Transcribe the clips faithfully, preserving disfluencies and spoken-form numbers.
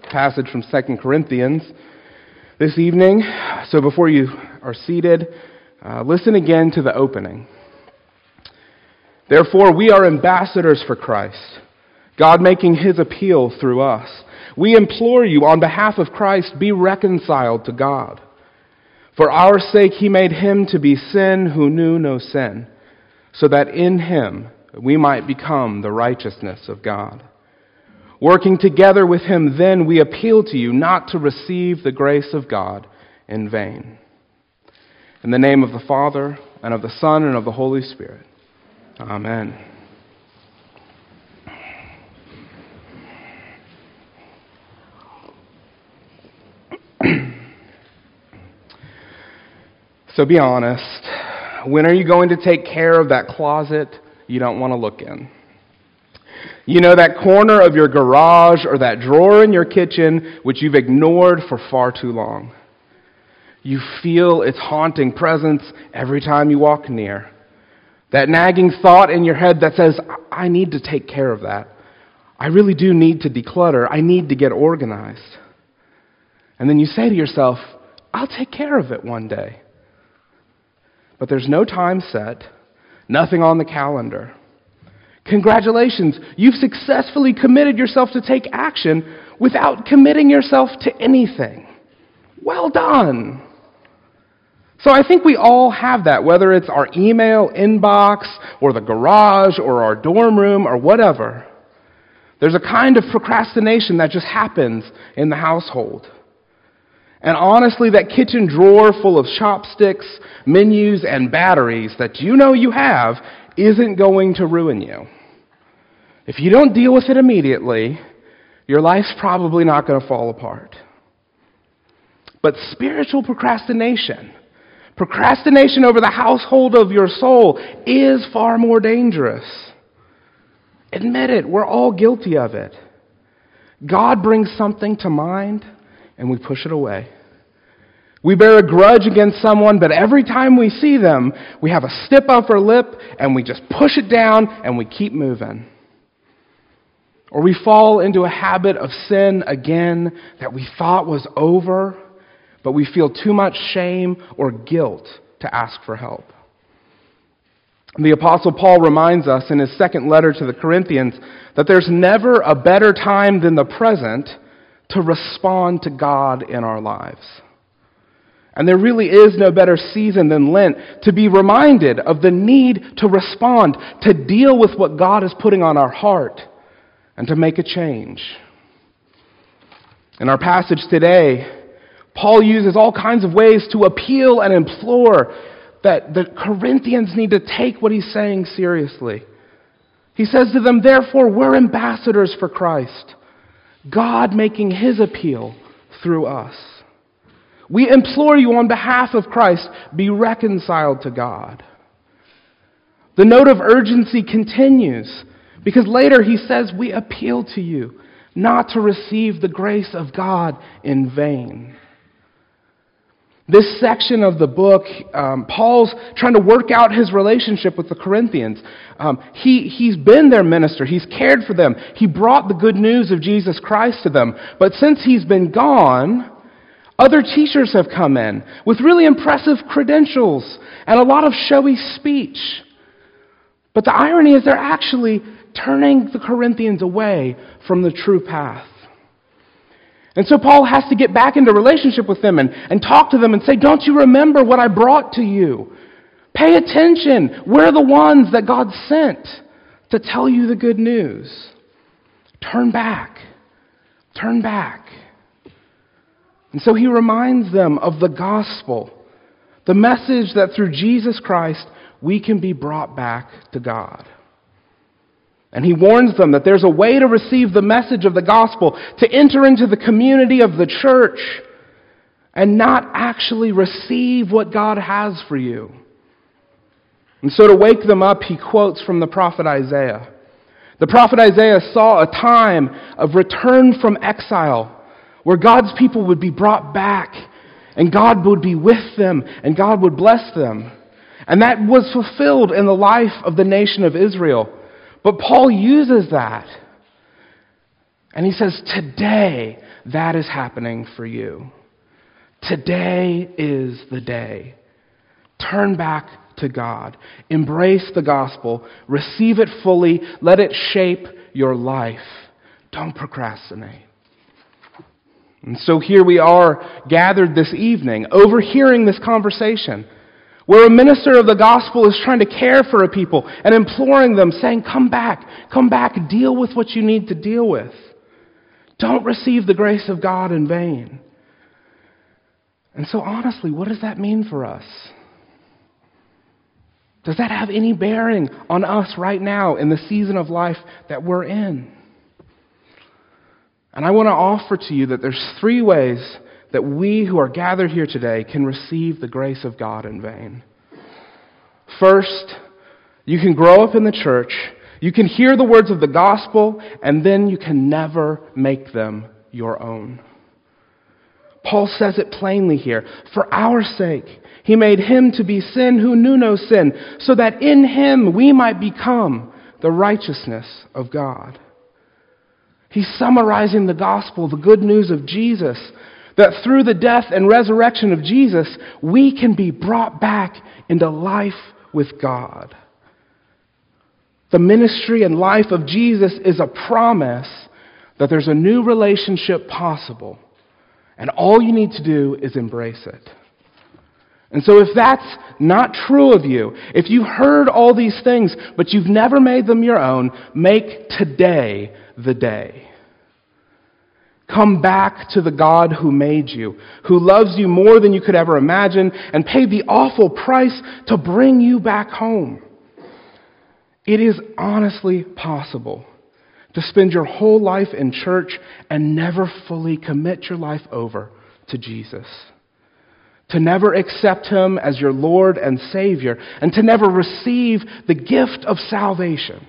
passage from Second Corinthians this evening. So before you are seated, uh, listen again to the opening. Therefore, we are ambassadors for Christ, God making his appeal through us. We implore you, on behalf of Christ, be reconciled to God. For our sake he made him to be sin who knew no sin, so that in him we might become the righteousness of God. Working together with him, then, we appeal to you not to receive the grace of God in vain. In the name of the Father, and of the Son, and of the Holy Spirit. Amen. So be honest. When are you going to take care of that closet you don't want to look in? You know, that corner of your garage or that drawer in your kitchen which you've ignored for far too long. You feel its haunting presence every time you walk near. That nagging thought in your head that says, I need to take care of that. I really do need to declutter. I need to get organized. And then you say to yourself, I'll take care of it one day. But there's no time set, nothing on the calendar. Congratulations, you've successfully committed yourself to take action without committing yourself to anything. Well done. So I think we all have that, whether it's our email inbox or the garage or our dorm room or whatever. There's a kind of procrastination that just happens in the household. And honestly, that kitchen drawer full of chopsticks, menus, and batteries that you know you have isn't going to ruin you. If you don't deal with it immediately, your life's probably not going to fall apart. But spiritual procrastination, procrastination over the household of your soul, is far more dangerous. Admit it, we're all guilty of it. God brings something to mind, and we push it away. We bear a grudge against someone, but every time we see them, we have a stiff upper lip, and we just push it down, and we keep moving. Or we fall into a habit of sin again that we thought was over, but we feel too much shame or guilt to ask for help. The Apostle Paul reminds us in his second letter to the Corinthians that there's never a better time than the present to respond to God in our lives. And there really is no better season than Lent to be reminded of the need to respond, to deal with what God is putting on our heart, and to make a change. In our passage today, Paul uses all kinds of ways to appeal and implore that the Corinthians need to take what he's saying seriously. He says to them, therefore, we're ambassadors for Christ, God making his appeal through us. We implore you on behalf of Christ, be reconciled to God. The note of urgency continues, because later he says, we appeal to you not to receive the grace of God in vain. This section of the book, um, Paul's trying to work out his relationship with the Corinthians. Um, he, he's been their minister. He's cared for them. He brought the good news of Jesus Christ to them. But since he's been gone, other teachers have come in with really impressive credentials and a lot of showy speech. But the irony is they're actually turning the Corinthians away from the true path. And so Paul has to get back into relationship with them and, and talk to them and say, don't you remember what I brought to you? Pay attention. We're the ones that God sent to tell you the good news. Turn back. Turn back. And so he reminds them of the gospel, the message that through Jesus Christ we can be brought back to God. And he warns them that there's a way to receive the message of the gospel, to enter into the community of the church and not actually receive what God has for you. And so to wake them up, he quotes from the prophet Isaiah. The prophet Isaiah saw a time of return from exile where God's people would be brought back and God would be with them and God would bless them. And that was fulfilled in the life of the nation of Israel. But Paul uses that And he says, today, that is happening for you. Today is the day. Turn back to God. Embrace the gospel. Receive it fully. Let it shape your life. Don't procrastinate. And so here we are gathered this evening, overhearing this conversation, where a minister of the gospel is trying to care for a people and imploring them, saying, come back, come back, deal with what you need to deal with. Don't receive the grace of God in vain. And so honestly, what does that mean for us? Does that have any bearing on us right now in the season of life that we're in? And I want to offer to you that there's three ways that we who are gathered here today can receive the grace of God in vain. First, you can grow up in the church, you can hear the words of the gospel, and then you can never make them your own. Paul says it plainly here. For our sake, he made him to be sin who knew no sin, so that in him we might become the righteousness of God. He's summarizing the gospel, the good news of Jesus, that through the death and resurrection of Jesus, we can be brought back into life with God. The ministry and life of Jesus is a promise that there's a new relationship possible, and all you need to do is embrace it. And so if that's not true of you, if you've heard all these things, but you've never made them your own, make today the day. Come back to the God who made you, who loves you more than you could ever imagine, and paid the awful price to bring you back home. It is honestly possible to spend your whole life in church and never fully commit your life over to Jesus. To never accept him as your Lord and Savior, and to never receive the gift of salvation.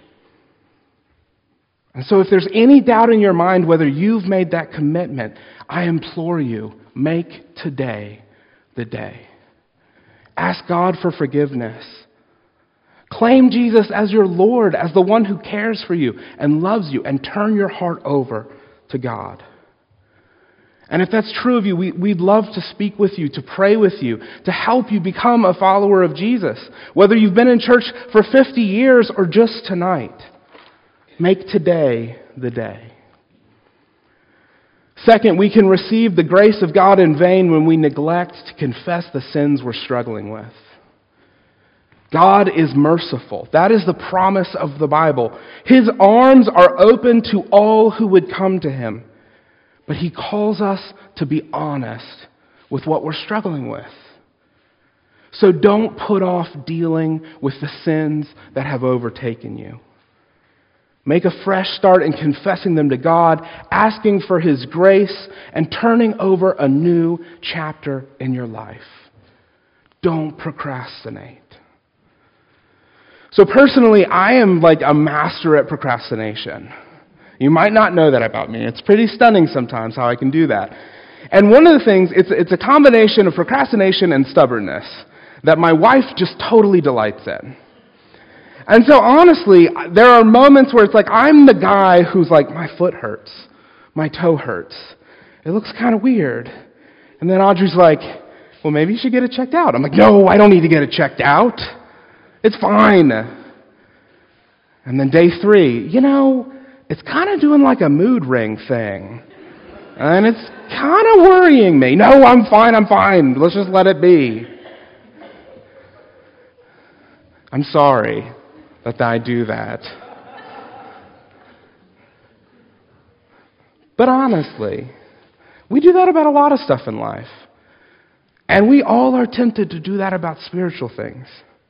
And so if there's any doubt in your mind whether you've made that commitment, I implore you, make today the day. Ask God for forgiveness. Claim Jesus as your Lord, as the one who cares for you and loves you, and turn your heart over to God. And if that's true of you, we, we'd love to speak with you, to pray with you, to help you become a follower of Jesus. Whether you've been in church for fifty years or just tonight, make today the day. Second, we can receive the grace of God in vain when we neglect to confess the sins we're struggling with. God is merciful. That is the promise of the Bible. His arms are open to all who would come to him. But he calls us to be honest with what we're struggling with. So don't put off dealing with the sins that have overtaken you. Make a fresh start in confessing them to God, asking for his grace, and turning over a new chapter in your life. Don't procrastinate. So personally, I am like a master at procrastination. You might not know that about me. It's pretty stunning sometimes how I can do that. And one of the things, it's, it's a combination of procrastination and stubbornness that my wife just totally delights in. And so honestly, there are moments where it's like I'm the guy who's like, my foot hurts, my toe hurts. It looks kind of weird. And then Audrey's like, well, maybe you should get it checked out. I'm like, no, I don't need to get it checked out. It's fine. And then day three, you know, it's kind of doing like a mood ring thing. And it's kind of worrying me. No, I'm fine, I'm fine. Let's just let it be. I'm sorry that I do that. But honestly, we do that about a lot of stuff in life. And we all are tempted to do that about spiritual things.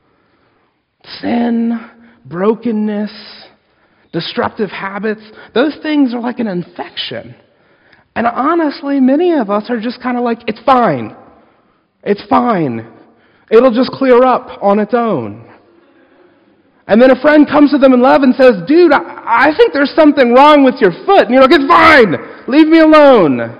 Sin, brokenness, destructive habits, those things are like an infection. And honestly, many of us are just kind of like, it's fine. It's fine. It'll just clear up on its own. And then a friend comes to them in love and says, dude, I, I think there's something wrong with your foot. And you're like, it's fine. Leave me alone.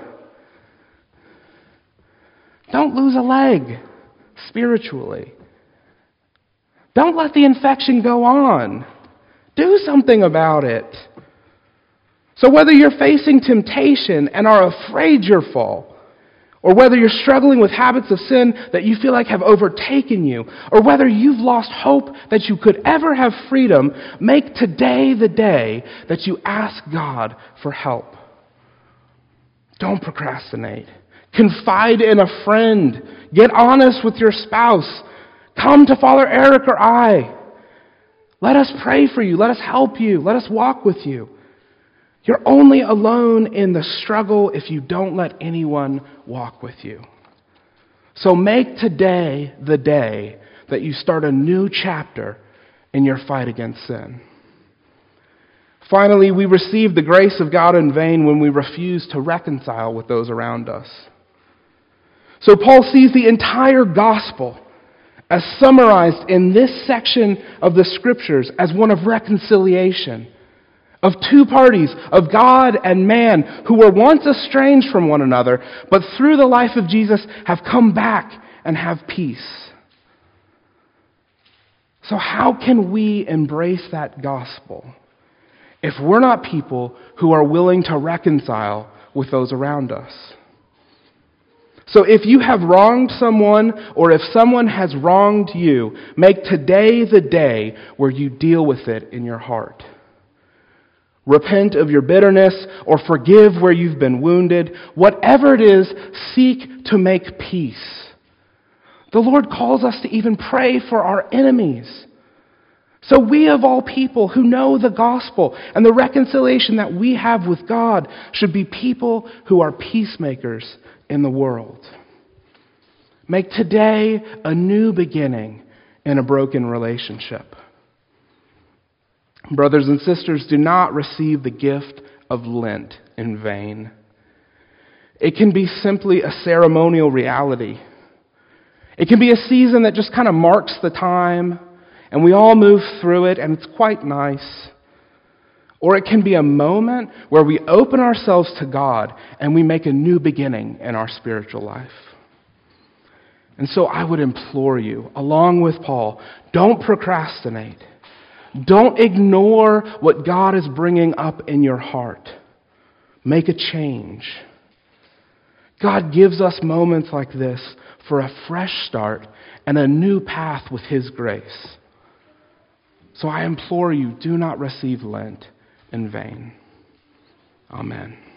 Don't lose a leg spiritually. Don't let the infection go on. Do something about it. So whether you're facing temptation and are afraid you'll fall, or whether you're struggling with habits of sin that you feel like have overtaken you, or whether you've lost hope that you could ever have freedom, make today the day that you ask God for help. Don't procrastinate. Confide in a friend. Get honest with your spouse. Come to Father Eric or I. Let us pray for you. Let us help you. Let us walk with you. You're only alone in the struggle if you don't let anyone walk with you. So make today the day that you start a new chapter in your fight against sin. Finally, we receive the grace of God in vain when we refuse to reconcile with those around us. So Paul sees the entire gospel as summarized in this section of the Scriptures as one of reconciliation, of two parties, of God and man, who were once estranged from one another, but through the life of Jesus have come back and have peace. So how can we embrace that gospel if we're not people who are willing to reconcile with those around us? So if you have wronged someone, or if someone has wronged you, make today the day where you deal with it in your heart. Repent of your bitterness, or forgive where you've been wounded. Whatever it is, seek to make peace. The Lord calls us to even pray for our enemies. So we of all people who know the gospel and the reconciliation that we have with God should be people who are peacemakers in the world. Make today a new beginning in a broken relationship. Brothers and sisters, do not receive the gift of Lent in vain. It can be simply a ceremonial reality. It can be a season that just kind of marks the time, and we all move through it, and it's quite nice. Or it can be a moment where we open ourselves to God and we make a new beginning in our spiritual life. And so I would implore you, along with Paul, don't procrastinate. Don't ignore what God is bringing up in your heart. Make a change. God gives us moments like this for a fresh start and a new path with His grace. So I implore you, do not receive Lent in vain. Amen.